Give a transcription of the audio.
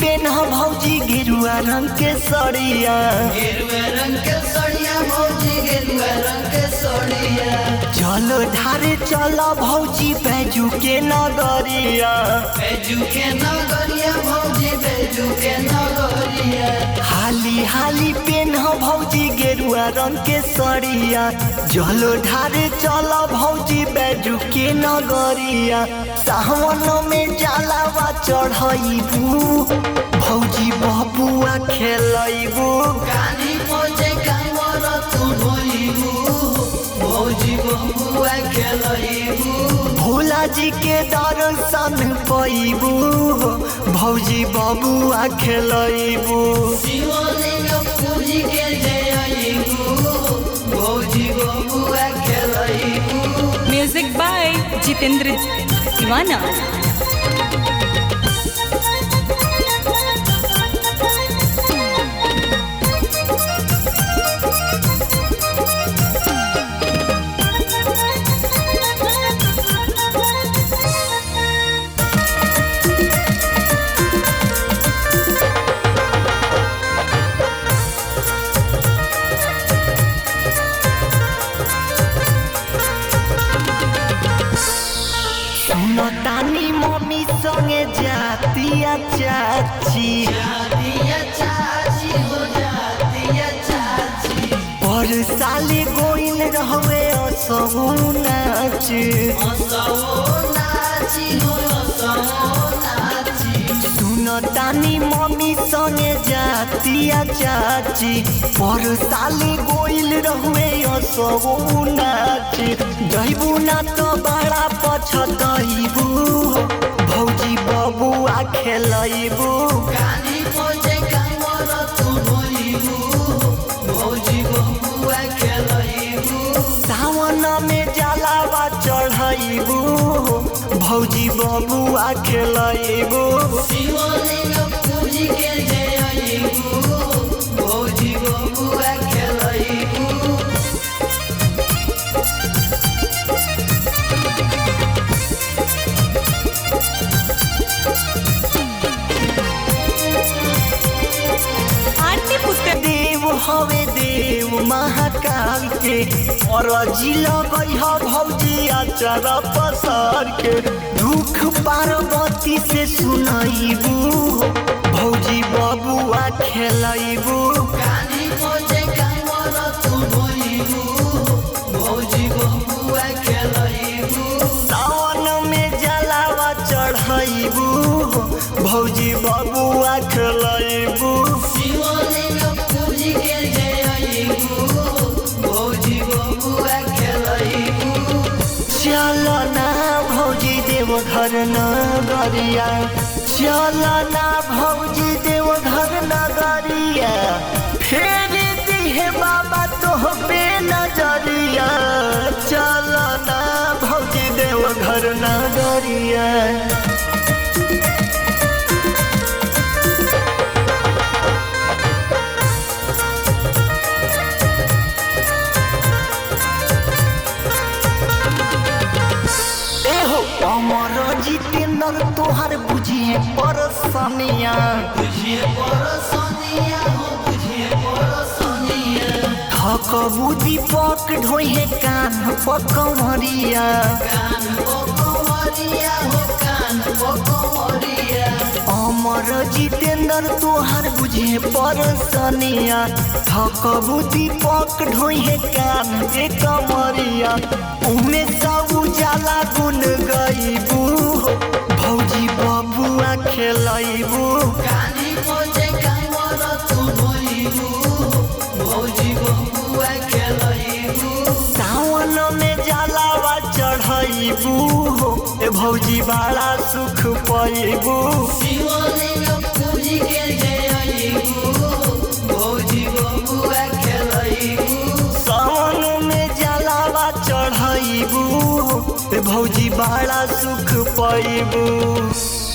PAN भौजी गेरुआ रंग के सड़िया, गेरुआ रंग के सड़िया भौजी गेरुआ रंग के सड़िया। चलो ढारे चलो भौजी बैजू के नगरिया, बैजू के नगरिया भौजी बैजू के नगरिया। हाली हाली पेन भौजी गेरुआ रंग के सड़िया, चलो ढारे चलो भौजी बैजू के नगरिया। सावन में जलावा चढ़ाइबू भौजी बबुआ खेलैबू, कानी पहुँचे कामर तू ढोइबू भौजी बबुआ खेलैबू। भोला जी के दर्शन पैबू भौजी बबुआ खेलैबू। शिवलिंग पूजी के जयबू भौजी बबुआ खेलैबू। म्यूजिक बाय जितेंद्र दीवाना। तानी मम्मी संगे जातिया चाची, जातिया चाची हो जातिया चाची। पर साले गोइल रहवे असहु नाच, असो नाची हो असो नाची। सुन तानी मम्मी संगे जातिया चाची, पर साले गोइल रहवे असहु नाच। जइबू ना तो बड़ा पछतइबू भौजी बबुआ खेलैबू, कानी पहुँचे कामर तू ढोइबू भौजी बबुआ खेलैबू। सावन में जलावा चढ़ाइबू भौजी बबुआ खेलैबू। शिवलिंग पूजी के जयबू भौजी बबुआ खेलैबू। देव हवे देव महाकाल के, और जिला गई भौजी आचार पसार के। दुख पार्वती से सुनाइबू भौजी बबुआ खेलैबू, कानी पहुँचे कामर तू ढोइबू भौजी बबुआ खेलैबू। सावन में जलावा चढ़ाइबू भौजी बबुआ खेलैबू। शिवलिंग पूजी के जयबू भौजी बबुआ खेलैबू। चल ना भौजी देव घर नगरिया, चल ना भौजी देव घर नगरिया। फेर दिहे बाबा तोह पे नजरिया, चल ना भौजी देव घर नगरिया। अमर जितेंद्र तोहर बुझिए परसनिया, बुझिए परसनिया हो बुझिए परसनिया। थकबू दीपक ढोहे कान पकमरिया, कान पकमरिया हो कान पकमरिया। अमर जितेंद्र तोहर बुझे परसनिया, थकबू दीपक ढोहे कान कमरिया। उमे सब उजाला गुन गईबू भौजी बबुआ खेलैबू, कानी पहुँचे कामर तू ढोइबू भौजी बबुआ खेलैबू। सावन में जलावा चढ़ाइबू भौजी बड़ा सुख पैबू। शिवलिंग पूजी के जयबू भौजी बबुआ खेलैबू। सावन में जलावा चढ़ाइबू भौजी बड़ा सुख पैबू।